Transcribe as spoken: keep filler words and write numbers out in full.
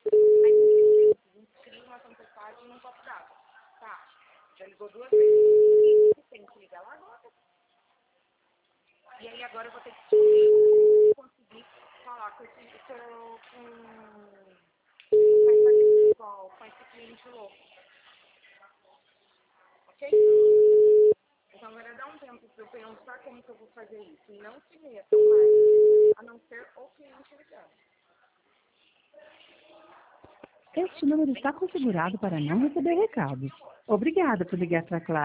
Mas enfim, inscreve uma tempestade num copo d'água. Tá. Já ligou duas vezes. Tem que ligar lá agora. E aí agora eu vou ter que descobrir como conseguir falar com esse com, com vai fazer igual com esse cliente louco. Ok? Então agora dá um tempo para eu pensar como que eu vou fazer isso. E não se metam mais, a não ser o cliente ligando. Este número está configurado para não receber recados. Obrigada por ligar para a Claro.